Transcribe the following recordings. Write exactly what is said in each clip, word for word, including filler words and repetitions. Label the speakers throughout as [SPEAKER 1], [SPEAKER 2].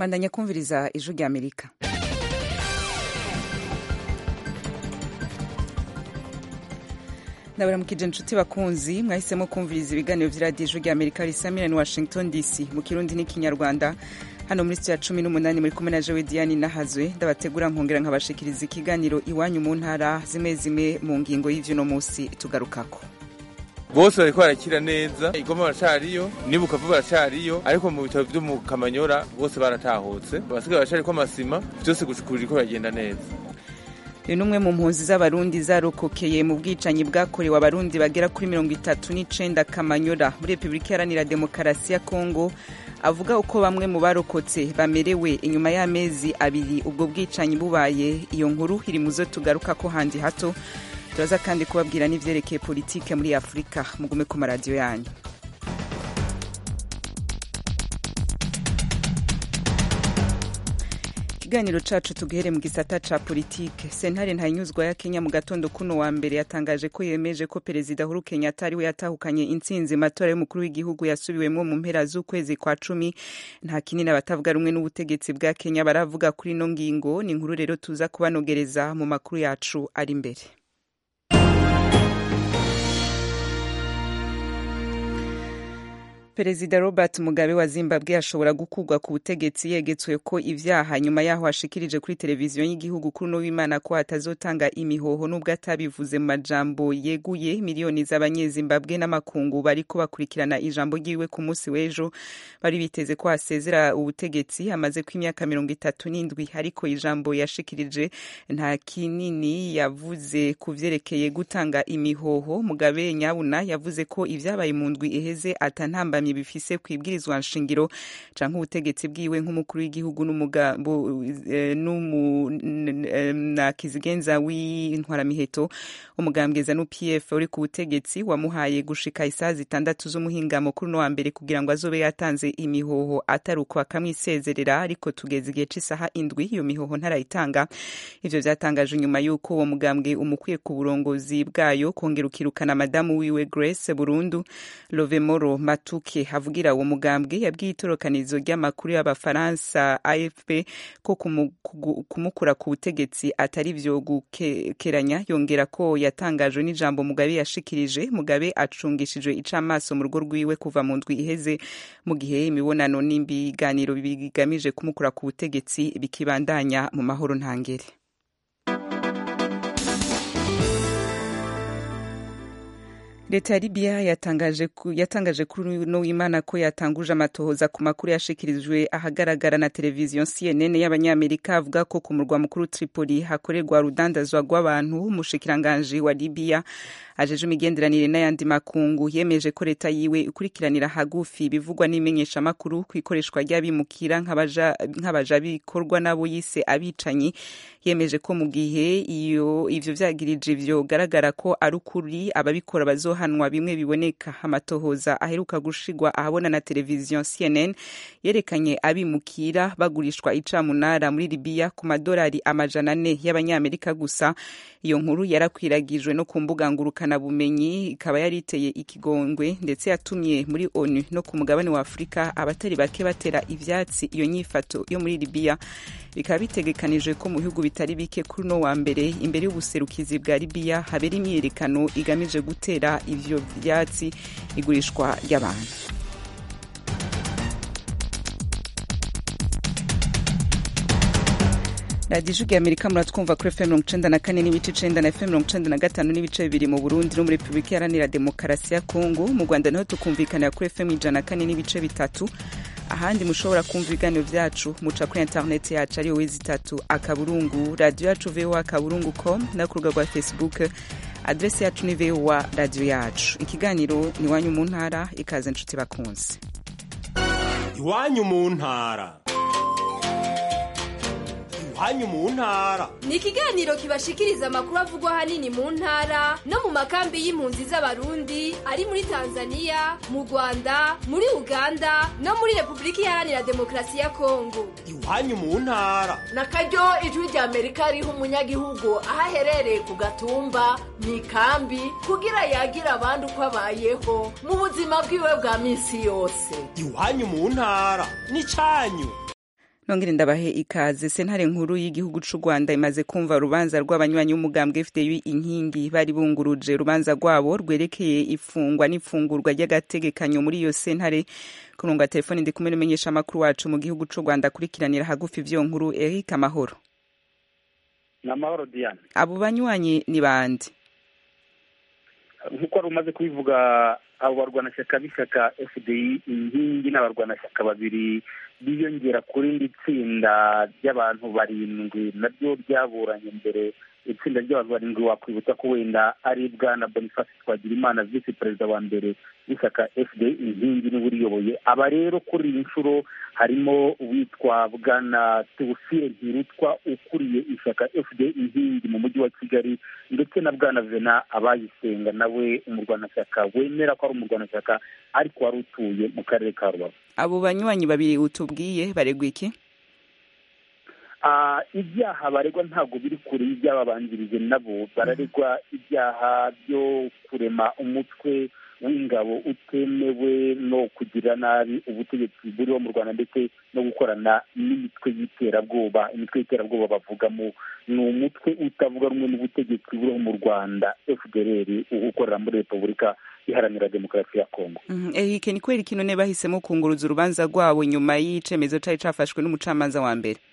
[SPEAKER 1] Mandanya kumviriza ijwi rya Amerika. Ndabaramukije inshuti bakunzi mwahisemo kumviriza ibiganiro vy'iradiyo ijwi rya Amerika risamira ni Washington D C mu Kirundi n'ikinyarwanda. Hano muri studio ya cumi n'umunani muri kumwe na Jewe Diane Nahazwe ndabategura nkongera nkabashikiriza ikiganiro iwanyu mu ntara zimwe zimwe mu ngingo y'ivyo no musi tugarukako.
[SPEAKER 2] Bose bariko barakira neza, igoma baracariyo, nibuka vuba baracariyo, ariko mu bitaro vyo mu Kamanyora bose baratahutse, basigaye baracariko amasima, vyose gushukura ko bagenda neza.
[SPEAKER 1] Uyu numwe mu mpunzi z'abarundi zarokokeye mu bwicanyi bwakorewe abarundi bagera kuri mirongo itatu n'icenda Kamanyora muri Republika Iharanira Demokarasi ya Kongo, avuga uko bamwe mu barokotse bamerewe inyuma y'amezi abiri ubwo bwicanyi bubaye. Iyo nkuru iri muzo tugaruka ko handi hato. Turaza kandi kubabwira n'ivyerekeye politike muri Afrika. Mugume ku maradiyo yanyu. Ikiganiro cacu tugihere mu gisata ca politike. Sentare Ntanyuzwa ya Kenya mu gatondo kuno wa mbere yatangaje ko yemeje ko Perezida Uhuru Kenyatta ari we yatahukanye intsinzi matora y'umukuru w'igihugu yasubiwemwo mu mpera z'ukwezi kwa cumi. Nta kinini abatavuga rumwe n'ubutegetsi bwa Kenya baravuga kuri ino ngingo. Ni inkuru rero tuza kubanogereza mu makuru yacu ari imbere. Perezida Robert Mugabe wa Zimbabwe ashobora gukurwa ku butegetsi yegetswe ko ivyaha nyuma yaho ashikirije kuri televiziyo y'igihugu kuri no w'Imana ko atazotanga imihoho nubwo atabivuze mu majambo yeguye. Miliyoni z'abanyezimbabwe n'amakungu bariko bakurikirana ijambo ryiwe ku munsi w'ejo, bari biteze ko asezera ubutegetsi amaze ku imyaka mirongo itatu n'indwi, ariko ijambo yashikirije nta kinini yavuze ku vyerekeye gutanga imihoho. Mugabe nyabuna yavuze ko ivyabaye mu ndwi iheze atantamba bifise kwibwirizwa nshingiro canke ubutegetsi bwiwe nk'umukuru w'igihugu n'umugambo na kizigenza w'intwaramiheto. Umugambwe Zanu P F uri ku butegetsi wamuhaye gushika isaha zitandatu z'umuhingamo kuri no wa mbere kugira ngo azobe yatanze imihoho ataruko akamwisezerera, ariko tugeze igihe c'isaha indwi iyo mihoho ntarayitanga. Ivyo vyatangaje nyuma y'uko uwo mugambwe umukwiye ku burongozi bwayo kongera ukirukana madamu wiwe Grace Burundu. Lovemoro Matuke havugira uwo mugambwe yabwiye itorokanizo ry'amakuru y'abafaransa A F P ko kumukura ku butegetsi atari vyo gukeranya. Yongera ko yatangajwe n'ijambo Mugabe yashikirije. Mugabe acungishijwe icamaso mu rugo rwiwe kuva mu ndwi iheze, mu gihe imibonano n'imbiganiro bigamije kumukura ku butegetsi bikibandanya mu mahoro ntangere. Leta ya Libya yatangaje yatangaje kuri no w'Imana ko yatanguje amatohoza ku makuru yashikirijwe ahagaragara na televiziyo C N N y'abanyamerika avuga ko ku murwa mukuru Tripoli hakorerwa rudandazwa rw'abantu. Umushikiranganje wa Libya ajeje imigenderanire n'ayandi makungu yemeje ko leta yiwe ikurikiranira hagufi bivugwa n'imenyesha makuru kwikoreshwa ry'abimukira nk'abaja nk'abaja bikorwa nabo yise abicanyi. Yemeje ko mu gihe iyo ivyo vyagirije ivyo garagara ko ari ukuri ababikora bazohanwa bimwe biboneka. Amatohoza aheruka gushigwa ahabona na televiziyo C N N yerekanye abimukira bagurishwa icamunara muri Libya ku madolari amajana ane y'abanyamerika gusa. Iyo nkuru yarakwiragijwe no ku mbuga ngurukana bumenyi, ikaba yariteye ikigongwe ndetse yatumye muri ONU no ku mugabane wa Afrika abatari bake batera ivyatsi iyo nyifato yo muri Libya. Bikaba bitegekanije ko mu bihugu bitari bike kuri no wa mbere imbere y'ubuserukizi bwa Libya habera imyerekano igamije gutera ivyo vyatsi igurishwa ry'abantu. Radio Ijwi rya Amerika muratwumva kuri F M mirongo icenda na kane n'ibice icenda na F M mirongo icenda na gatanu n'ibice bibiri mu Burundi no muri Republika Iharanira Demokarasi ya Kongo. Mu Rwanda naho tukumvikanira kuri F M ijana na kane n'ibice bitatu. Ahandi mushobora kumva ibiganiro vyacu muca kuri internet yacu ari wezi itatu akaburungu radio yacu v o a akaburungu com na ku rubuga rwa Facebook adresse yacu ni v o a radio yacu. Ikiganiro ni wanyu mu ntara, ikaze nshuti bakunze.
[SPEAKER 3] Iwanyu mu ntara. Iwanyu mu ntara
[SPEAKER 4] ni ikiganiro kibashikiriza amakuru avugwa hanini mu ntara no mu makambi y'impunzi z'abarundi ari muri Tanzania, mu Rwanda, muri Uganda no muri Republika Iharanira Demokarasi ya Kongo.
[SPEAKER 3] Iwanyu mu ntara
[SPEAKER 5] na karyo ijwi rya Amerika riha umunyagihugu aho aherereye ku gatumba mu ikambi kugira yagira abandi uko abayeho mu buzima bwiwe bwa misi yose.
[SPEAKER 3] Iwanyu mu ntara ni canyu.
[SPEAKER 1] nongere ndabahe ikaze. Sentare nkuru y'igihugu c'u Rwanda imaze kumva urubanza rw'abanywanyi b'umugambwe F D U inkingi bari bunguruje urubanza rwabo rwerekeye ifungwa n'ifungurwa ry'agategekanyo muri iyo sentare. Kurunga telefoni ndi kumwe n'umumenyesha amakuru wacu mu gihugu c'u Rwanda akurikiranira hagufi ivyo nkuru Eric Amahoro.
[SPEAKER 6] Namahoro Diane.
[SPEAKER 1] Abo banywanyi ni bande?
[SPEAKER 6] Nkuko rumaze kubivuga, abo barwanashyaka b'ishyaka F D U inkingi n'abarwanashyaka babiri biyongera kuri indi tsinda ry'abantu barindwi naryo ryaburanye mbere. Itsinda ry'abantu barindwi wakwibutsa ko wenda ari bwana Boniface Twagirimana visi perezida wa mbere w'ishyaka F D U inkingi niwe uriyoboye. Aba rero kuri iyi nshuro harimo uwitwa bwana Theophile Ntirutwa ukuriye ishyaka F D U inkingi mu mujyi wa Kigali, ndetse na bwana Vena Abayisenga nawe umurwanashyaka wemera ko ari umurwanashyaka ariko wari utuye mu karere ka Rubavu.
[SPEAKER 1] Abo banywanyi babiri utubwiye baregwa iki?
[SPEAKER 6] Uh, ibyaha baregwa ntabwo biri kure y'ibyababanjirije. Nabo bararegwa ibyaha byo kurema umutwe w'ingabo utemewe no kugira nabi ubutegetsi buriho mu Rwanda, ndetse no gukorana n'imitwe y'iterabwoba. Imitwe y'iterabwoba bavugamo ni umutwe utavuga rumwe n'ubutegetsi buriho mu Rwanda F D L R ukorera muri Repubulika Iharanira Demokarasi ya Kongo.
[SPEAKER 1] Mm, Eric, ni kweri kino ne bahisemo kunguruza urubanza rwabo nyuma y'icemezo cari cafashwe n'umucamanza wa mbere?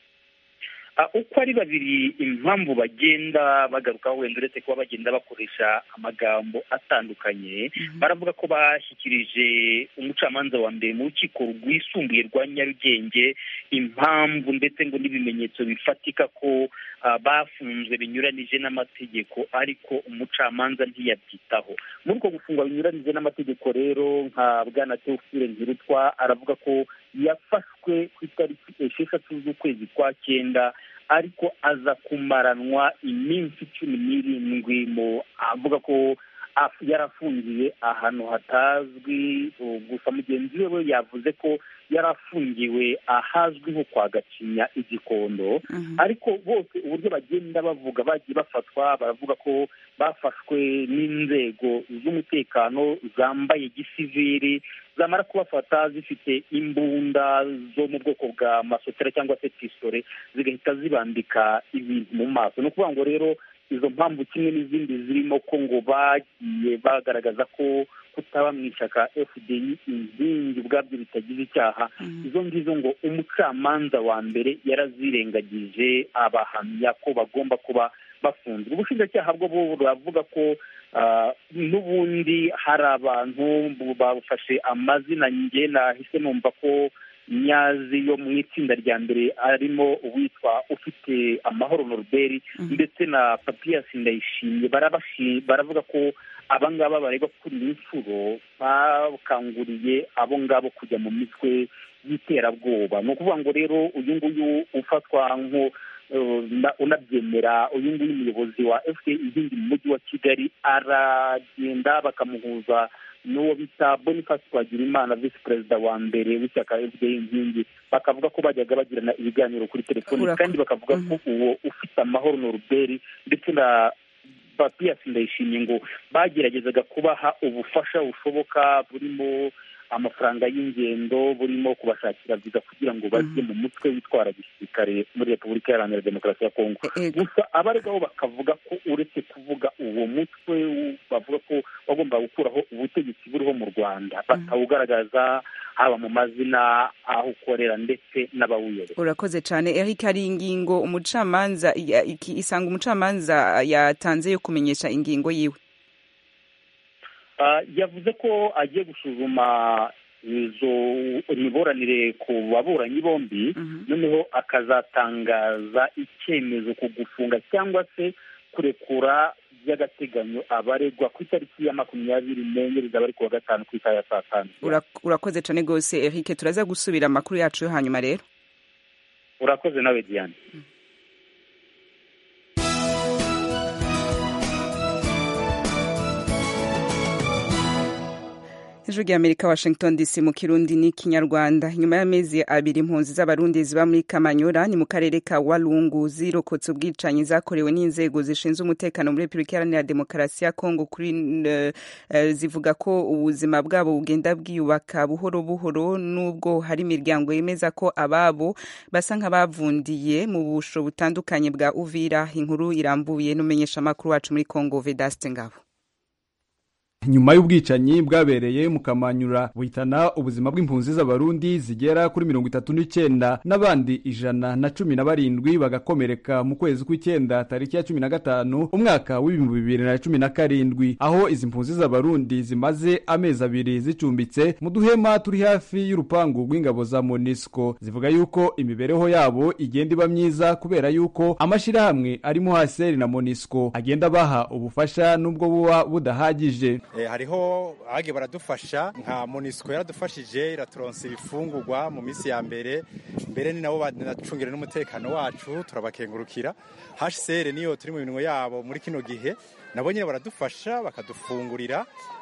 [SPEAKER 6] Uko ari babiri impamvu bagenda bagarukaho, wenda uretse kuba bagenda bakoresha amagambo atandukanye, baravuga ko bashyikirije umucamanza wa mbere mu rukiko rwisumbuye rwa Nyarugenge impamvu ndetse ngo n'ibimenyetso bifatika ko uh, bafunzwe binyuranije n'amategeko, ariko umucamanza ntiyabyitaho. Muri uko gufungwa binyuranije n'amategeko rero, nka bwana Theophile Ntirutwa aravuga ko yafashwe ku itariki esheshatu z'ukwezi kwa cyenda, ariko aza kumaranwa iminsi cumi n'irindwi mu avuga ko yarafungiye ahantu hatazwi. Gusa mugenzi we yavuze ko yarafungiwe ahazwi nko kwa Gacinya i Gikondo. Ariko bose uburyo bagenda bavuga bagiye bafatwa, baravuga ko bafashwe n'inzego z'umutekano zambaye gisivili, zamara kubafata zifite imbunda zo mu bwoko bwa masotera cyangwa se pistole, zigahita zibambika ibintu mu maso. No kuvuga ngo rero izo mpamvu kimwe n'izindi zirimo ko ngo bagiye bagaragaza ko kutaba mu ishyaka F D U inkingi ubwabyo bitagize icyaha, izo ngizo ngo umucamanza wa mbere yarazirengagije, abahamya ko bagomba kuba bafunzwe. Ubushinjacyaha bwo buravuga ko uh, n'ubundi hari abantu bafashe amazina, njye nahise numva ko nyazi yo mu itsinda rya mbere arimo uwitwa ufite amahoro Norbert ndetse na Papias Ndayishimiye. Baravuga ko abangaba baregwa kuri iyi nshuro bakanguriye abo ngabo kujya mu mitwe y'iterabwoba. Ni ukuvuga ngo rero uyu nguyu ufatwa nko unabyemera, uyu nguyu umuyobozi wa F D U inkingi mu mujyi wa Kigali, aragenda bakamuhuza n'uwo bita Boniface Twagirimana visi perezida wa mbere w'ishyaka F D U inkingi, bakavuga ko bajyaga bagirana ibiganiro kuri telefoni, kandi bakavuga ko uwo ufite amahoro Norbert ndetse na Papias Ndayishimiye ngo bageragezaga kubaha ubufasha bushoboka, burimo amafaranga y'ingendo, burimo kubashakira viza kugira ngo bajye mu mutwe witwara gisirikare muri Repubulika Iharanira Demokarasi ya Kongo. Gusa abaregaho bakavuga ko uretse kuvuga uwo mutwe, bavuga ko bagomba gukuraho ubutegetsi buriho mu Rwanda, batawugaragaza haba mu mazina, aho ukorera ndetse n'abawuyobora.
[SPEAKER 1] Urakoze cyane Eric. Hari ingingo umucamanza iki isanga umucamanza yatanze yo kumenyesha ingingo yiwe?
[SPEAKER 6] Uh, yavuze ko agiye gusuzuma izo imiburanire ku baburanyi bombi, noneho akazatangaza icyemezo ku gufunga cyangwa se kurekura by'agateganyo abaregwa ku itariki ya makumyabiri n'enye rizaba ari kuwa gatanu ku isaha ya saa tanu.
[SPEAKER 1] Urakoze cyane rwose Eric, turaza gusubira amakuru yacu yo hanyuma rero.
[SPEAKER 6] Urakoze nawe Diane. mm.
[SPEAKER 1] Ijwi ry'Amerika Washington D C mu Kirundi ni Kinyarwanda. Nyuma y'amezi abiri impunzi z'abarundi ziba muri Kamanyora ni mu karere ka Walungu zirokotse ubwicanyi zakorewe n'inzego zishinzwe umutekano muri Republika Iharanira Demokarasi ya Kongo kuri uh, uh, zivuga ko ubuzima bwabo bugenda bwiyubaka buhoro buhoro nubwo hari imiryango yemeza ko ababo basa nk'abavundiye mu busho butandukanye bwa Uvira. Inkuru irambuye n'umenyesha makuru wacu muri Kongo Vedaste Ngabo.
[SPEAKER 7] Nyuma y'ubwicanyi bwabereye mu Kamanyura buhitana ubuzima bw'impunzi z'abarundi zigera kuri mirongo itatu n'icyenda n'abandi ijana na cumi na barindwi bagakomereka mu kwezi kw'icyenda tariki ya cumi na gatanu umwaka w'ibihumbi bibiri na cumi na karindwi, aho izi mpunzi z'abarundi zimaze amezi abiri zicumbitse mu duhema turi hafi y'urupangu rw'ingabo za MONUSCO. Zivuga yuko imibereho yabo igenda iba myiza kubera yuko amashirahamwe arimo H C R na MONUSCO agenda baha ubufasha nubwo buba budahagije.
[SPEAKER 8] Eh, hariho age baradufasha nka MONUSCO yaradufashije iraturonsa ibifungurwa mu misi ya mbere mbere ni nabo banacungire n'umutekano wacu turabakengurukira. H C R niyo turi mu bintu yabo muri kino gihe nabo nyine baradufasha bakadufungurira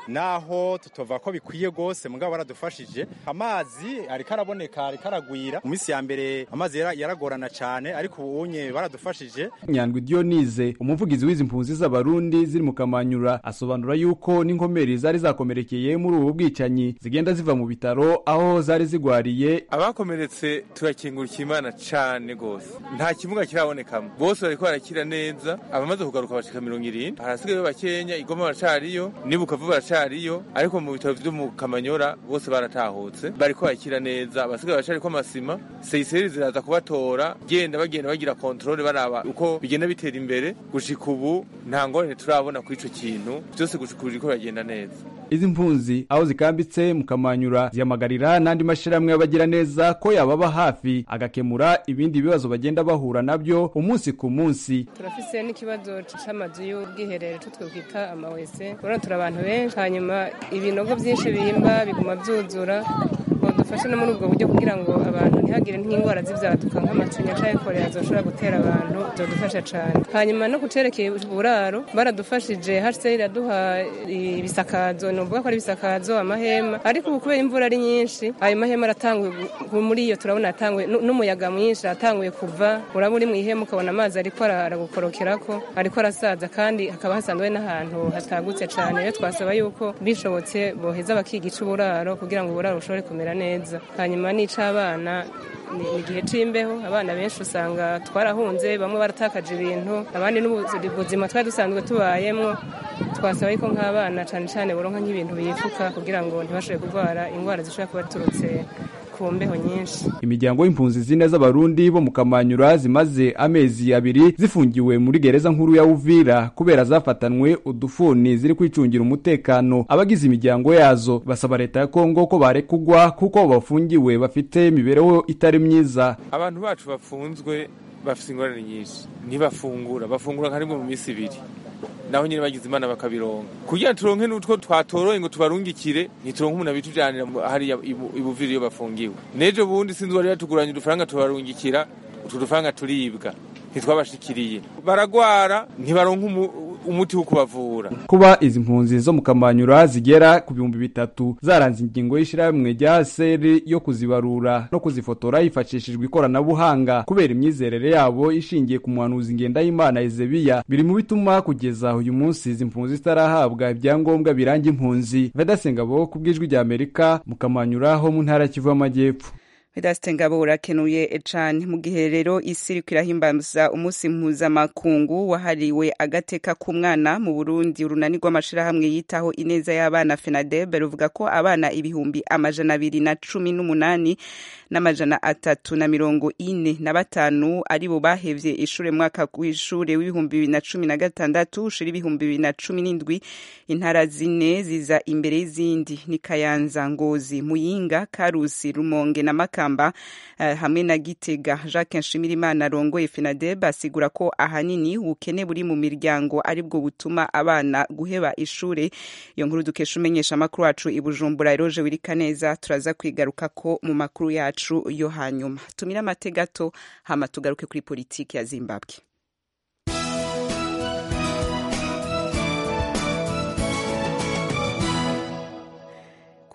[SPEAKER 8] naho tutova ko bikwiye gose mugabo baradufashije. Amazi ari karaboneka ari karagwira mu misi ya mbere amazi yaragorana cyane ariko ubunye baradufashije.
[SPEAKER 7] Nyandwi Dionize umuvugizi w'izi mpunzi z'abarundi ziri mu Kamanyura asobanura yuko n'inkomeri zari zakomerekeye muri ubu bwicanyi zigenda ziva mu bitaro aho zari zigwariye.
[SPEAKER 2] Abakomeretse turakingurira Imana cyane gose nta kimuga kirabonekamo bose bariko barakira neza abamaze kugaruka bashika mirongo irindwi harasigaye bakenya igoma baracariyo nibuka vuba ariyo ariko mu bitaro byo mu Kamanyora bose baratahutse bariko bakira neza abasigaye bacari ko amasima seiseri ziraza kubatora genda bagenda bagira control baraba uko bigenda bitera imbere gushika ubu nta ngorane turabona ku ico kintu byose gushikuje ko bagenda neza.
[SPEAKER 7] Izi mpunzi aho zikambitse mu Kamanyura ziyamagarira n'andi mashiramwe y'abagira neza ko yababa hafi agakemura ibindi bibazo bagenda bahura nabyo umunsi ku munsi.
[SPEAKER 9] Turafise n'ikibazo c'amazu y'ubwiherero tutwita amawese urana turabantu benshi hanyuma ibinogo byinshi bihimba biguma byuzura dufashe no muri ubwo buryo kugira ngo abantu ntihagire nk'ingwara z'ivyaduka nk'amacinya canke kolera zoshobora gutera abantu byodufasha cane. Hanyuma no kucerekeye uburaro baradufashije H C R iraduha ibisakazo numva ko ari ibisakazo amahema ariko ubu kubera imvura ari nyinshi ayo mahema aratanguye muri iyo turabona atanguye n'umuyaga mwinshi atanguye kuva uraba uri mu ihema ukabona amazi ariko aragukorokerako ariko arasaza kandi hakaba hasanzwe n'ahantu hatagutse cane. Iyo twasaba yuko bishobotse boheza bakigica uburaro kugira ngo uburaro bushobore kumera neza. Hanyuma n'icabana ni igihe c'imbeho abana benshi usanga twarahunze bamwe baratakaje ibintu abandi n'ubuzima twari dusanzwe tubayemo twasaba yuko nk'abana cane cane boronka nk'ibintu bifuka kugira ngo ntibashobore kurwara ingwara zishobora kuba turutse ku mbeho nyinshi.
[SPEAKER 7] Imiryango y'impunzi zine z'abarundi bo mu Kamanyura zimaze amezi abiri zifungiwe muri gereza nkuru ya Uvira kubera zafatanwe udufuni ziri kwicungira umutekano. Abagize imiryango yazo basaba leta ya Kongo ko barekugwa kuko bafungiwe bafite imibereho itari myiza.
[SPEAKER 2] Abantu bacu bafunzwe bafite ingorane nyinshi ntibafungura bafungura nka rimwe mu minsi ibiri naho nyine bagize Imana bakabironka kugira turonke n'utwo twatoroye ngo tubarungikire nituronke umuntu abitujanira hari ibuvira iyo bafungiwe. Nejo bundi sinzi wari yatuguranye udufaranga tubarungikira utwo dufaranga turibwa ntitwabashikiriye baragwara ntibaronka umuti wo kubavura.
[SPEAKER 7] Kuba izi mpunzi zo mu Kamanyura zigera ku bihumbi bitatu zaranze ingingo y'ishiramwe rya H C R yo kuzibarura no kuzifotora hifashishijwe ikoranabuhanga kubera imyizerere yabo ishingiye ku muhanuzi Ngendahimana Ezebiya biri mu bituma kugeza uyu munsi izi mpunzi zitarahabwa ibyangombwa biranga impunzi. Vedaste Ngabo kubw'ijwi rya Amerika mu Kamanyura ho mu ntara Kivu y'Amajyepfo.
[SPEAKER 1] Vedaste Ngabo urakenuye cane. Mu gihe rero isi iriko irahimbaza umunsi mpuzamakungu wahariwe agateka k'umwana mu Burundi, urunani rw'amashirahamwe yitaho ineza y'abana FENADEB ruvuga ko abana ibihumbi amajana abiri na cumi n'umunani n'amajana atatu na mirongo ine na batanu aribo bahevye ishure mwaka w'ishure w'ibihumbi bibiri na cumi na gatandatu ushira ibihumbi bibiri na cumi n'indwi. Intara zine ziza imbere y'izindi ni Kayanza, Ngozi, Muyinga, Karusi, Rumonge na Makamba uh, hamwe na Gitega. Jacques Nshimirimana arongoye FENADEB asigura ko ahanini ubukene buri mu miryango aribwo butuma abana guheba ishure. Iyo nkuru dukesha umenyesha amakuru wacu i Bujumbura Eroje Wirikaneza turaza kwigaruka ko mu makuru yacu yo hanyuma. Tumira amategato hama tugaruke kuri politiki ya Zimbabwe.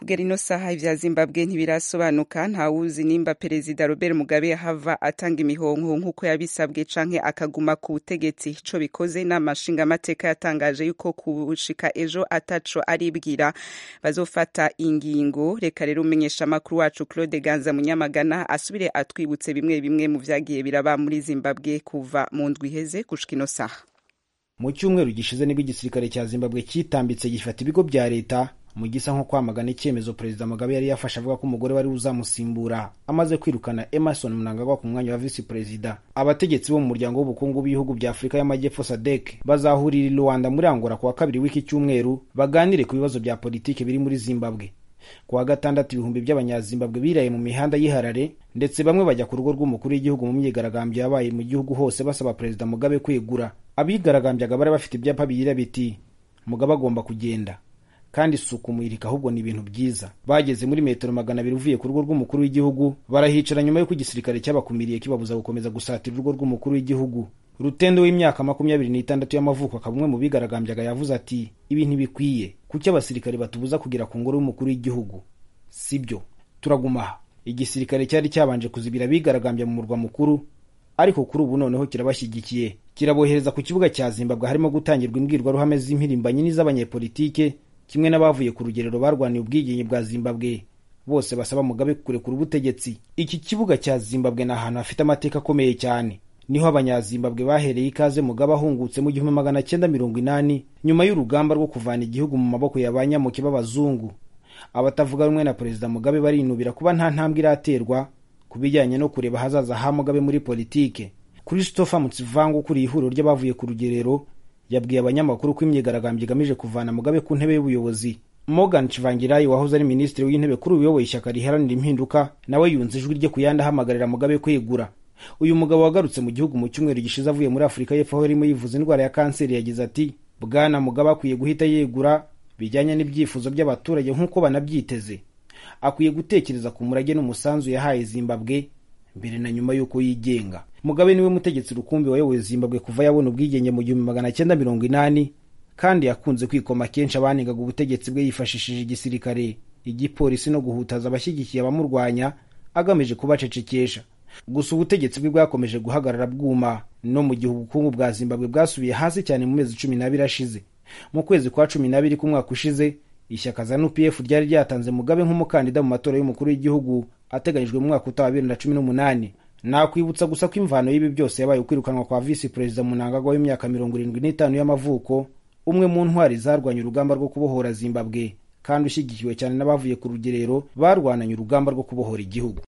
[SPEAKER 1] kugera ino saha ivya Zimbabwe ntibirasobanuka ntawuzi nimba perezida Robert Mugabe yahava atanga imihongo nk'uko yabisabwe canke akaguma ku butegetsi. Ico bikoze n'amashinga amateka yatangaje yuko kushika ejo ataco aribwira bazofata ingingo. Reka rero umenyesha makuru wacu Claude Ganza Munyamagana asubire atwibutse bimwe bimwe mu vyagiye biraba muri Zimbabwe kuva mu ndwi iheze gushika ino saha.
[SPEAKER 10] Mu cyumweru gishize nibwo igisirikare cya Zimbabwe kitambitse gifata ibigo bya leta mu gisa nko kwamagana icyemezo perezida Mugabe yari yafashe avuga ko umugore wari uzamusimbura amaze kwirukana Emerson Mnangagwa ku mwanya wa vice perezida. Abategetsi bo mu muryango w'ubukungu b'ibihugu bya Afrika y'Amajyepfo S A D C bazahurira i Luanda muri Angola kuwa kabiri w'iki cyumweru baganire ku bibazo bya politike biri muri Zimbabwe. Kuwa gatandatu ibihumbi by'abanyazimbabwe biraye mu mihanda y'Iharare ndetse bamwe bajya ku rugo rw'umukuru w'igihugu mu myigaragambyo yabaye mu gihugu hose basaba perezida Mugabe kwegura. Abigaragambyaga bari bafite ibyapa bigira biti Mugabe agomba kugenda kandi isuku muyirika ahubwo ni ibintu byiza. Bageze muri metero magana abiri uvuye ku rugo rw'umukuru w'igihugu barahicara nyuma y'uko igisirikare cyabakumiriye kibabuza gukomeza gusatira urugo rw'umukuru w'igihugu. Rutendo w'imyaka makumyabiri n'itandatu y'amavuko akaba umwe mu bigaragambyaga yavuze ati ibi ntibikwiye kuki abasirikare batubuza kugira ku ngoro y'umukuru w'igihugu. Sibyo, turaguma. Igisirikare cyari cyabanje kuzibira bigaragambya mu murwa mukuru ariko kuri ubu noneho kirabashyigikiye kirabohereza ku kibuga cya Zimbabwe harimo gutangirwa imbwirwaruhame z'impirimbanyi n'iz'abanyepolitike kimwe n'abavuye ku rugerero barwaniye ubwigenge bwa Zimbabwe bose basaba Mugabe kurekura ubutegetsi. Iki kibuga cya Zimbabwe ni ahantu hafite amateka akomeye cyane. Niho abanyazimbabwe bahereye ikaze Mugabe ahungutse mu gihumbi magana cyenda mirongo inani nyuma y'urugamba rwo kuvana igihugu mu maboko y'abanyamuke b'abazungu. Abatavuga rumwe na perezida Mugabe barinubira kuba nta ntambwe iraterwa kubijyanye no kureba hazaza ha Mugabe muri politike. Christopher Mutsivango ukuriye ihuriro ry'abavuye ku rugerero yabwiye abanyamakuru ko imyigaragambyo igamije kuvana Mugabe ku ntebe y'ubuyobozi. Morgan Tsvangirai wahoze ari minisitiri w'intebe kuri uyoboye ishyaka riharanira impinduka nawe yunze ijwi rye kuyanda hamagarira Mugabe kwegura. Uyu mugabo wagarutse mu gihugu mu cyumweru gishize avuye muri Afrika y'Epfo aho yarimo yivuza indwara ya kanseri yagize ati Bwana Mugabe akwiye guhita yegura bijyanye n'ibyifuzo by'abaturage nk'uko banabyiteze. Akwiye gutekereza ku murage n'umusanzu yahaye Zimbabwe mbere na nyuma y'uko yigenga. Mugabe niwe mutegetsi rukumbi wayoboye Zimbabwe kuva yabona ubwigenge mu gihumbi magana cyenda mirongo inani kandi yakunze kwikoma kenshi abanengaga ubutegetsi bwe yifashishije igisirikare, igipolisi no guhutaza abashyigikiye abamurwanya agamije kubacecekesha. Gusa ubutegetsi bwe bwakomeje guhagarara bwuma no mu gihe ubukungu bwa Zimbabwe bwasubiye hasi cyane mu mezi cumi n'abiri ashize. Mu kwezi kwa cumi n'abiri k'umwaka ushize ishyaka ZANU P F ryari ryatanze Mugabe nk'umukandida mu matora y'umukuru w'igihugu ateganyijwe mu mwaka utaha bibiri na cumi n'umunani. Nakwibutsa gusa ko imvano y'ibi byose yabaye ukwirukanwa kwa vice perezida Mnangagwa w'imyaka mirongo irindwi n'itanu y'amavuko, umwe mu ntwari zarwanya urugamba rwo kubohora Zimbabwe kandi ushyigikiwe cyane n'abavuye ku rugerero barwananye urugamba rwo kubohora igihugu.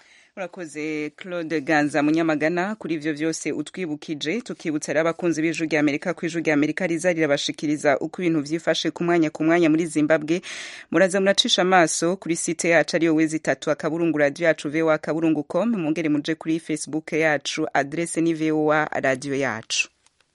[SPEAKER 1] Urakoze Claude Ganza Munyamagana kuri ivyo vyose utwibukije. Tukibutsa abakunzi b'ijwi rya Amerika ku ijwi rya Amerika riza rirabashikiriza uko ibintu vyifashe ku mwanya ku mwanya muri Zimbabwe. Muraza muracisha amaso kuri site yacu ariyo wezi tatu akaburungu radio yacu v o a akaburungu com, mungere muje kuri Facebook yacu adresse ni v o a radio yacu.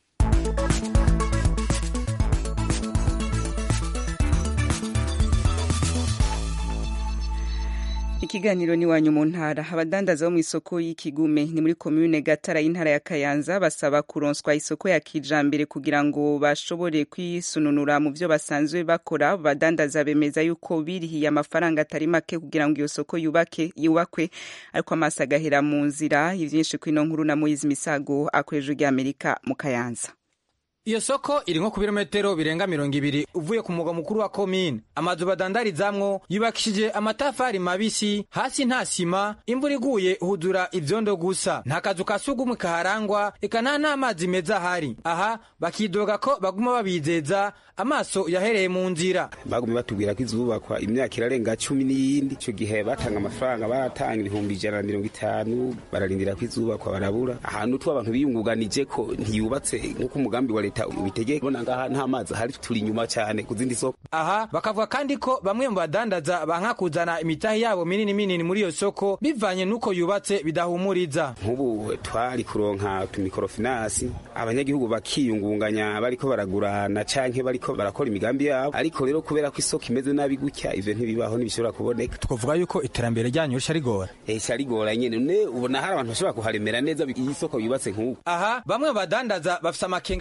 [SPEAKER 1] Ikiganiro ni wanyu mu ntara. Abadandaza bo mu isoko y'Ikigume ni muri commune Gatara y'intara ya Kayanza basaba kuronswa isoko ya kijambere kugira ngo bashobore kwisununura mu byo basanzwe bakora. Badandaza bemeza yuko birihiye amafaranga atari make kugira ngo iyo soko yubake yubakwe ariko amaso agahera mu nzira. Ivyinshi kwino nkuru na Moize Misago akoreje rya Amerika mu Kayanza.
[SPEAKER 11] Iyo soko iri nko ku birometero birenga mirongo ibiri uvuye ku mugwa mukuru wa komine. Amazu badandarizamwo yubakishije amatafari mabisi, hasi nta sima, imvura iguye uhudura ivyondo gusa. Nta kazu ka sugumwe kaharangwa, eka nta n'amazi meza ahari. Aha bakidoga ko baguma babizeza amaso yahereye mu nzira.
[SPEAKER 12] Bagumye batubwira ko izubakwa imyaka irarenga cumi n'iyindi. Ico gihe batanga amafaranga baratanga ibihumbi ijana na mirongo itanu, bararindira ko izubakwa barabura. Ahantu tu abantu biyunguganije ko ntiyubatse nk'uko umugambi wa leta ubitegeka. Bona ngaha nta mazi hari, turi nyuma cyane kuzindi soko. Aha
[SPEAKER 11] bakavuga kandi ko bamwe mu badandaza banka kuzana imitahi yabo minini minini muri iyo soko bivanye nuko yubatse bidahumuriza.
[SPEAKER 12] Nk'ubu twari kuronka utumikorofinansi abanyagihugu bakiyungunganya bariko baragurana canke bariko barakora imigambi yabo, ariko rero kubera ko isoko imeze nabi gutya ivyo ntibibaho ntibishobora kuboneka.
[SPEAKER 11] Tukuvuga yuko iterambere ryanyu risharigora.
[SPEAKER 12] Eh sharigora nyene ne ubona hari abantu bashobora kuharemera neza iyi soko yubatse nk'uko.
[SPEAKER 11] Aha bamwe badandaza bafise amakenga ku mutekano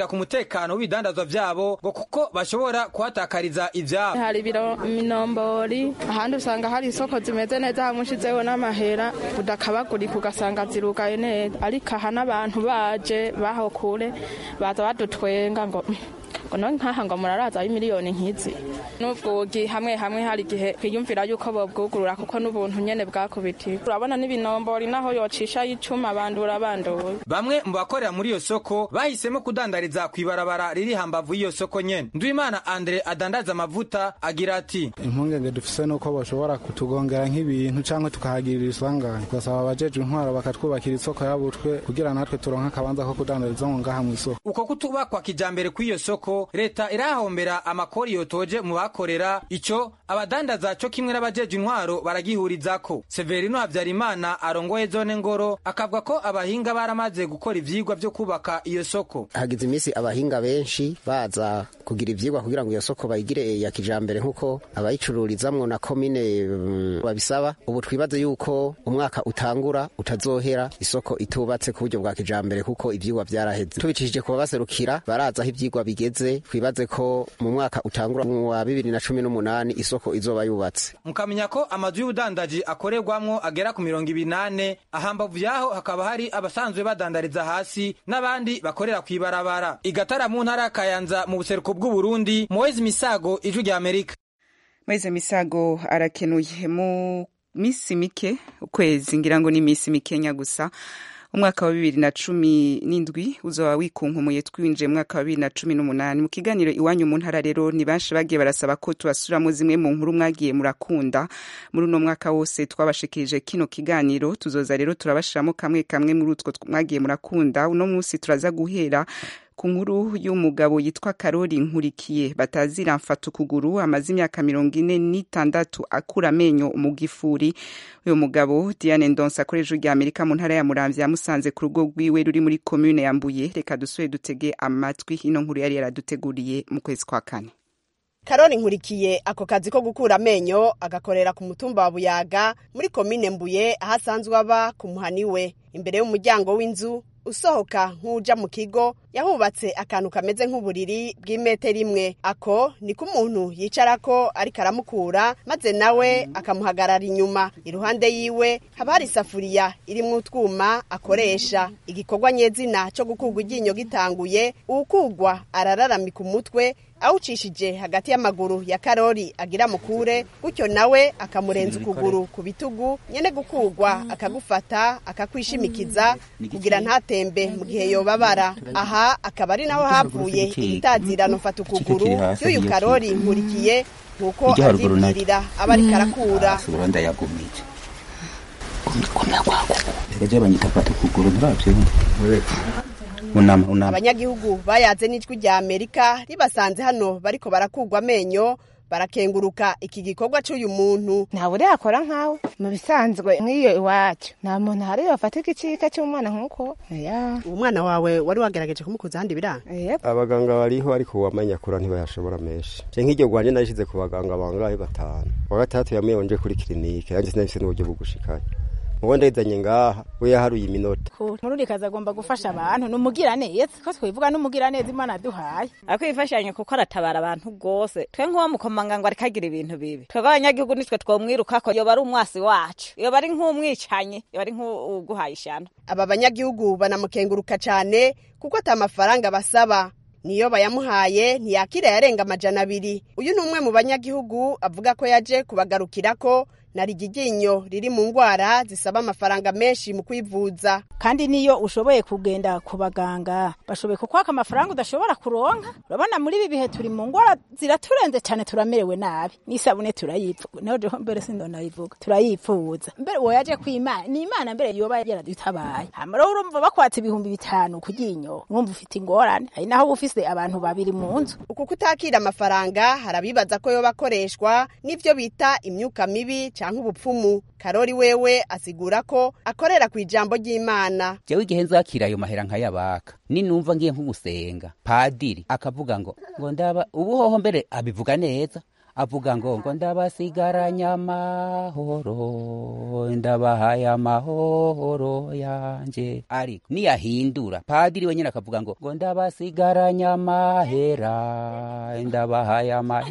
[SPEAKER 11] umutekano w'ibidandazwa vyabo ngo kuko bashobora kuhatakariza ivyabo.
[SPEAKER 13] Hari biro minombori ahandi usanga hari isoko zimeze neza hamushizeho n'amahera udakabagurika ugasanga zirugaye neza, ariko aha n'abantu baje baho kure baza badutwenga ngo ngo no nkaha ngo muraraza y'imiliyoni nkizi n'ubwugi hamwe hamwe hari igihe kwiyumvira yuko bobwugurura kuko n'ubuntu nyene bwakubitiye. Urabona n'ibinombori naho yocisha y'icuma bandura banduwe.
[SPEAKER 11] Bamwe mu bakorera muri iyo soko bahisemo kudandariza kwibarabara riri hambavu y'iyo soko nyene. Ndwimana Andre adandaza amavuta agira ati
[SPEAKER 14] impungenge dufise nuko bashobora kutugongera nk'ibintu canke tukahagirira isanganya, twasaba abajeje intwaro bakatwubakira isoko yabutwe kugira natwe turonka akabanza ko kudandariza ngo ngaha mu isoko.
[SPEAKER 11] Uko kutubakwa kijambere kw'iyo soko leta irahombera amakori yotoje mu bakorera ico abadandaza cyo kimwe n'abajeje intwaro baragihurizako. Severino Havyarimana arongoye zone Ngoro akavuga ko abahinga baramaze gukora ivyigwa vyo kubaka iyo soko.
[SPEAKER 15] Hagize imisi abahinga benshi baza kugira ivyigwa kugira ngo iyo soko bayigire ya kijambere nkuko abayicururizamwo na komine um, babisaba. Ubu twibaze yuko umwaka utangura utazohera isoko itubatse ku buryo bwa kijambere kuko ivyigwa vyaraheze. Tubicishije kuba baserukira baraza aho ivyigwa bigeze, twibaze ko mu mwaka utangura mu wa bibiri na cumi n'umunani isoko izoba yubatse.
[SPEAKER 11] Mukamenya ko amazu y'ubudandaji akorerwamwo agera ku mirongo ibiri nane, ahambavu yaho hakaba hari abasanzwe badandariza hasi n'abandi bakorera kwibarabara. Igatara mu ntara Kayanza mu buseruko bw'u Burundi, Moise Misago, Ijwi rya Amerika.
[SPEAKER 1] Moise Misago arakenuye mu misi mike, ukwezi ngira ngo ni misi mikenya gusa. Umwaka wa bibiri na cumi n'indwi uzoba wikunkumuye twinje mwaka wa bibiri na cumi n'umunani. Mu kiganiro iwanyu mu ntara rero ni banshi bagiye barasaba ko tubasubiramo zimwe mu nkuru mwagiye murakunda muri uno mwaka wose twabashikirije kino kiganiro. Tuzoza rero turabashiramo kamwe kamwe muri utwo mwagiye murakunda. Uno munsi turaza guhera ku nkuru y'umugabo yitwa Karori Nkurikiye batazira mfata ukuguru amaze imyaka mirongo ine n'itandatu akura amenyo mu gifuri. Uyu mugabo Diane Ndonsa akoresha rya Amerika mu ntara ya Muramvya yamusanze ku rugo rwiwe ruri muri commune ya Mbuye. Reka dusubire dutege amatwi ino nkuru yari yaraduteguriye mu kwezi kwa kane.
[SPEAKER 16] Karori Nkurikiye ako kazi ko gukura amenyo agakorera ku mutumba wa Buyaga muri commune Mbuye ahasanzwe aba ku muhaniwe. Imbere y'umuryango w'inzu usohoka nk'uja mu kigo yahubatse akantu kameze nk'uburiri bw'imetero imwe. Ako niko umuntu yicarako ariko aramukura maze nawe akamuhagarara inyuma. Iruhande yiwe haba hari isafuriya irimwo utwuma akoresha. Igikorwa nyezina cyo gukugwa iryinyo gitanguye, uwukugwa arararamika umutwe awucishije hagati y'amaguru ya Karori agira mukure, gutyo nawe akamurenza ukuguru ku bitugu, nyene gukugwa akagufata akakwishimikiza kugira ntatembe mu gihe yobabara. Aha akaba ari naho havuye itazirano mfata ukuguru y'uyu Karori Nkurikiye nkuko avyibwirira abari karakura.
[SPEAKER 17] Suranda yagumije kumya kwako ejo banyita fata ukuguru ntabyo unama unama.
[SPEAKER 16] Abanyagihugu bayaze n'ijwi rya Amerika ribasanze hano bariko barakugwa amenyo barakenguruka iki gikorwa cy'uyu muntu.
[SPEAKER 18] Ntabwo yakora nkawe mu bisanzwe nk'iyo iwacu nta muntu hari bafata ikicika cy'umwana nkuko. Ya
[SPEAKER 16] umwana wawe wari wagerageje kumukuza handi biranga?
[SPEAKER 19] Abaganga bariho ariko wamanya kura ntibayashobora menshi. Je nk'iryo gwanje nashize ku baganga bangahe batanu. Wa gatatu yamuyonje kuri clinique yanje sinafise n'uburyo bwo gushikana. Mugonda izanye ngaha we yaharuye iminota.
[SPEAKER 18] Ntururi kaza agomba gufasha abantu numugira neza ko twivuga numugira neza Imana duhaye.
[SPEAKER 20] Akwifashanya kuko aratabara abantu gose. Twe nk'uwo mukomanga ngo arikagira ibintu bibi. Twe abanyagihugu nitwe twomwiruka ko yoba ari umwasi wacu. Yoba ari nk'umwicanye, yoba ari nk'uguhaye ishano.
[SPEAKER 16] Aba banyagihugu banamukenguruka cyane kuko atamafaranga basaba. Niyo bayamuhaye ntiyakira yarenga amajana abiri. Uyu ni umwe mu banyagihugu avuga ko yaje kubagarukirako nari iryinyo riri mu ngwara zisaba amafaranga menshi mu kwivuza.
[SPEAKER 18] Kandi niyo ushoboye kugenda ku baganga bashoboye kukwaka amafaranga udashobora kuronka. Urabona muri ibi bihe turi mu ngwara ziraturenze cyane, turamerewe nabi. Nisabune turayipfuza naho je mbere sindona yivuga turayipfuza. Mbere wo yaje kwimana ni Imana mbere yoba yaradutabaye. Hamara urumva bakwatse ibihumbi bitanu kuginyo mwumva ufite ingorane ari naho ufise abantu babiri mu nzu.
[SPEAKER 16] Uku kutakira amafaranga harabibaza ko yoba akoreshwa n'ivyo bita imyuka mibi nk'ubupfumu. Karori wewe asigura ko akorera ku ijambo ry'Imana.
[SPEAKER 17] Jewe igihe nzakira ayo mahera nkayabaka ni numva ngiye nk'ugusenga padiri akavuga ngo ngo ndaba ubuhoho mbere abivuga neza avuga ngo ngo ndabasigaranye amahoro ndabahaye amahoro yanje ariko niyahindura padiri wenyine akavuga ngo ngo ndabasigaranye amahera ndabahaye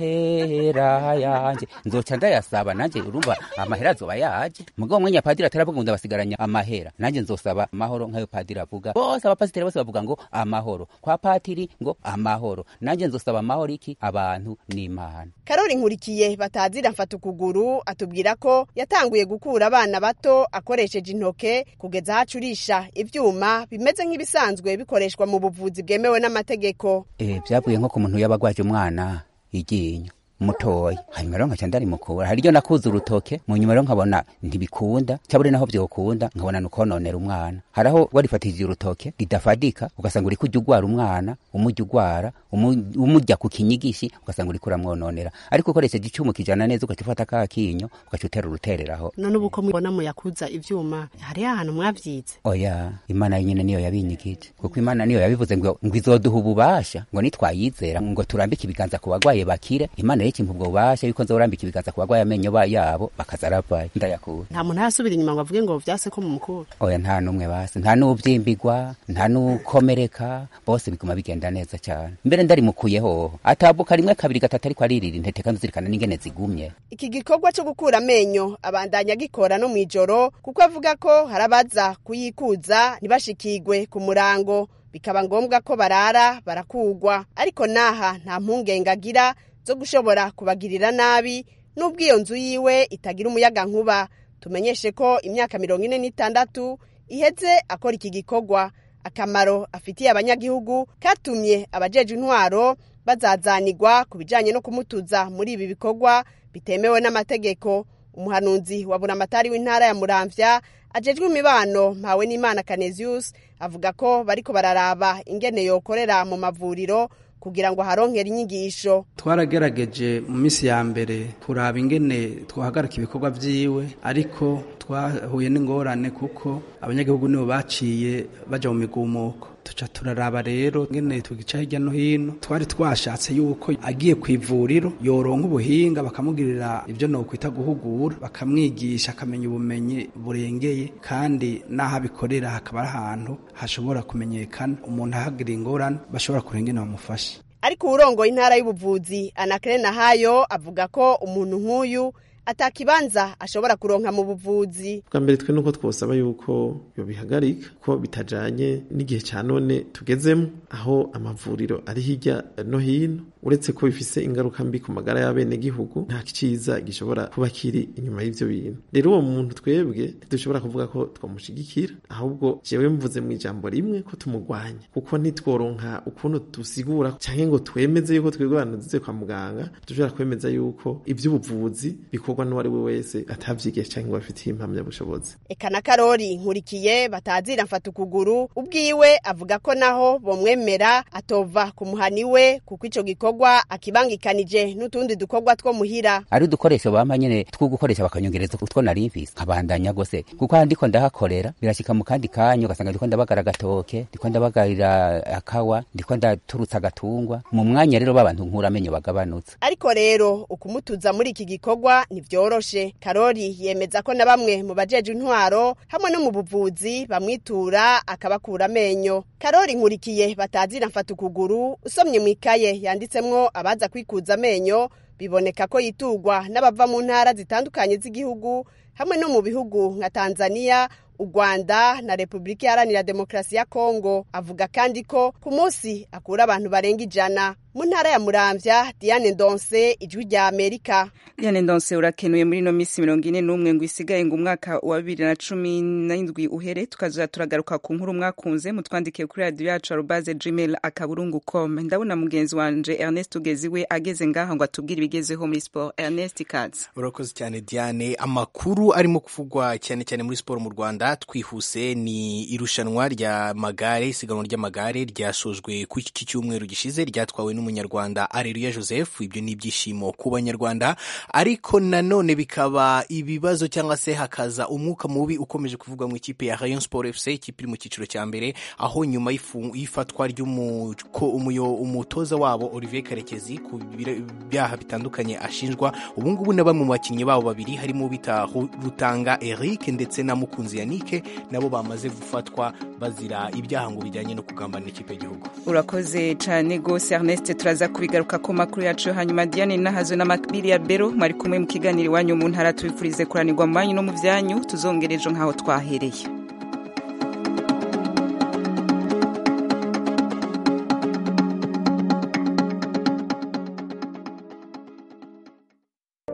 [SPEAKER 17] amahera yanje nzoca ndayasaba nanje urumva amahera azoba yaje mugabo mwenya padiri ataravuga ngo ndabasigaranye amahera nanje nzosaba amahoro nkayo padiri avuga bose abapasiteri bose bavuga ngo amahoro kwa patiri ngo amahoro nanje nzosaba amahoro iki abantu n'Imana.
[SPEAKER 16] Karori Nkurikiye batazira mfata ukuguru atubwira ko yatanguye gukura abana bato akoresheje intoke kugeza hacurisha ivyuma bimeze nk'ibisanzwe bikoreshwa mu buvuzi bwemewe n'amategeko.
[SPEAKER 17] Eh byavuye nko ku muntu yabagwaje umwana iginyo mutoya hanyuma rero nkaca ndari mukura hari ryo nakuza urutoke mu nyuma rero nkabona ntibikunda cyabure naho byokunda nkabona nuko nonera umwana haraho warifatije urutoke ridafadika ugasanga uri kujya ugwara umwana umujya ugwara umujya ku kinyigishi ugasanga uri kuramwononera ariko ukoresheje icyuma kijana neza ugacufata ka kinyo ugacutera urutereraho
[SPEAKER 16] none ubuko mubona mu yakuza ivyuma hari ahantu mwavyize
[SPEAKER 17] oya Imana nyine niyo yabinyigije kuko Imana niyo yabivuze ngo ngwizoduha ububasha ngo nitwayizera ngo turambike ibiganza ku bagwaye bakire Imana yiki mpubwo basha yuko nzorambika ibiganza ku bagwaye amenyo ba yabo bakazaravaye ndayakura
[SPEAKER 16] nta muntu asubira inyuma ngo avuge ngo vyase ko mu mukuru
[SPEAKER 17] oya nta numwe base nta nubyimbigwa nta nukomereka bose biguma bigenda neza cyane mbere ndari mukuyeho atabuka rimwe kabiri gatatu ariko aririra intete kandi zirikana n'ingene zigumye.
[SPEAKER 16] Iki gikorwa cyo gukura amenyo abandanya gikora no mwijoro kuko avuga ko harabaza kuyikuza ntibashikigwe ku murango bikaba ngombwa ko barara barakugwa ariko naha nta mpungenge agira zo gushobora kubagirira nabi nubwo iyo nzu yiwe itagira umuyaga nkuba. Tumenyeshe ko imyaka mirongo ine n'itandatu iheze akora iki gikorwa. Akamaro afitiye abanyagihugu katumye abajeje intwaro bazazanirwa ku bijanye no kumutuza muri ibi bikorwa bitemewe n'amategeko. Umuhanuzi wa buramatari w'intara ya Muramvya ajejwe imibano Mpawe n'Imana Canesius avuga ko bariko bararaba ingene yokorera mu mavuriro kugira ngo haronkere inyigisho.
[SPEAKER 21] Twaragerageje mu misi ya mbere kuraba ingene twahagarika ibikorwa vyiwe ariko twahuye n'ingorane kuko abanyagihugu nibo baciye baja mu migumuko tuca turaraba rero ngene tugica hirya no hino twari twashatse yuko agiye kwivuriro yoronka ubuhinga bakamugirira ivyo no kwita guhugura bakamwigisha akamenya ubumenyi burengeye kandi naho abikorera hakaba ahantu hashobora kumenyekana umuntu ahagira ingorane bashobora kurengena bamufashe.
[SPEAKER 16] Ariko urongo intara y'ubuvuzi Anacre Nahayo avuga ko umuntu nk'uyu atakibanza ashobora kuronka mu buvuzi.
[SPEAKER 22] Bwa mbere twe nuko twosaba yuko yo bihagarika ko bitajanye n'igihe ca none tugezemo aho amavuriro ari hirya no hino uretse ko bifise ingaruka mbi ku magara y'abene gihugu nta kiciza gishobora kuba kiri inyuma y'ivyo bintu. Rero uwo muntu twebwe dushobora kuvuga ko twamushigikira ahubwo jewe mvuze mu ijambo rimwe ko tumugwanya kuko ntitworonka ukuntu dusigura canke ngo twemeze yuko twebwe abantu kwa muganga dushobora kwemeza yuko ivy'ubuvuzi bikorwa n'uwari we wese atavyigiye canke ngo afitiye impamya bushobozi.
[SPEAKER 16] Eka na Karori Nkurikiye batazira mfata ukuguru ubwiwe avuga ko naho bomwemera atova ku muhaniwe kuko ico gikorwa akibangikanije n'utundi dukorwa two muhira.
[SPEAKER 17] Ari dukoresho bama nyene two gukoresha bakanyongereza utwo nari mfise nkabandanya gose kuko handiko ndahakorera birashika mu kandi kanyo gasanga ndiko ndabagara gatoke ndiko ndabagarira akawa ndiko ndaturutsa gatungwa mu mwanya rero babantu nkura amenyo bagabanutse.
[SPEAKER 16] Ariko rero ukumutuza muri iki gikorwa nivyoroshe. Karori yemeza ko na bamwe mu bajeje intwaro hamwe no mu buvuzi bamwitura akabakura amenyo. Karori Nkurikiye batazira mfata ukuguru usomye mu ikaye yanditsemwo abaza kwikuza amenyo biboneka ko yitugwa n'abava mu ntara zitandukanye z'igihugu hamwe no mu bihugu nka Tanzania, u Rwanda na Republika Iharanira Demokarasi ya Kongo. Avuga kandi ko ku munsi akura abantu barenga ijana. Mu ntara ya Muramvya, Diane Ndonse, Ijwi rya Amerika.
[SPEAKER 1] Diane Ndonse urakenuye muri no misi mirongo ine n'umwe ngo isigaye ngo umwaka wa bibiri na cumi n'indwi uhere tukaza turagaruka ku nkuru mwakunze mutwandikiye kuri radio yacu arobase gmail akaburungu com. Ndabona mugenzi wanje Ernest Ugeziwe ageze ngaha ngo atubwire ibigezeho muri sport. Ernest Katz.
[SPEAKER 23] Urakoze cyane Diane. Amakuru arimo kuvugwa cyane cyane muri sport mu Rwanda twihuse ni irushanwa rya magare isiganwa ry'amagare ryashojwe ku iki cyumweru gishize ryatwawe y'umunyarwanda Areruya Joseph. Ibyo ni ibyishimo ku banyarwanda, ariko nanone bikaba ibibazo cyangwa se hakaza umwuka mubi ukomeje kuvugwa mu ikipe ya Rayon Sport F C, ikipe iri mu cyiciro cya mbere, aho nyuma y'ifatwa ry'umutoza wabo Olivier Karekezi ku byaha bitandukanye ashinjwa, ubu ngubu na bamwe mu bakinnyi babo babiri harimo bita Rutanga Eric ndetse na Mukunzi Yannick nabo bamaze gufatwa bazira ibyaha ngo bijyanye no kugambanira ikipe y'igihugu.
[SPEAKER 1] Urakoze cyane gose Ernest, turaza kubigaruka ku makuru yacu hanyuma. Diane Nahazo na Makbili ya Bero mwari kumwe mu kiganiro iwanyu mu ntara, tubifurize kuranirwa mu banyu no mu byanyu, tuzongereje nkaho twahereye.